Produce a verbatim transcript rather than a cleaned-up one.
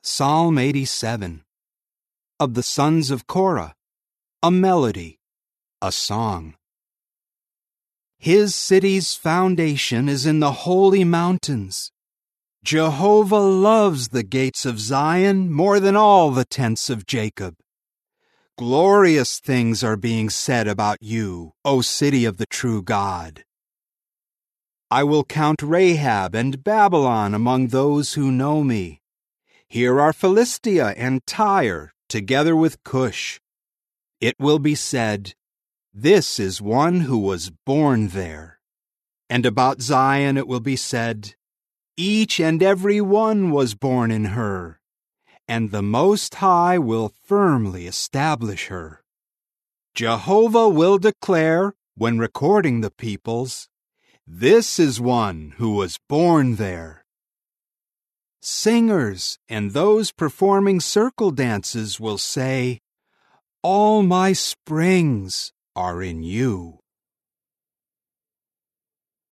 Psalm eighty-seven. Of the sons of Korah, a melody, a song. His city's foundation is in the holy mountains. Jehovah loves the gates of Zion more than all the tents of Jacob. Glorious things are being said about you, O city of the true God. I will count Rahab and Babylon among those who know me. Here are Philistia and Tyre, together with Cush. It will be said, "This is one who was born there." And about Zion it will be said, "Each and every one was born in her." And the Most High will firmly establish her. Jehovah will declare, when recording the peoples, "This is one who was born there." Singers and those performing circle dances will say, "All my springs are in you."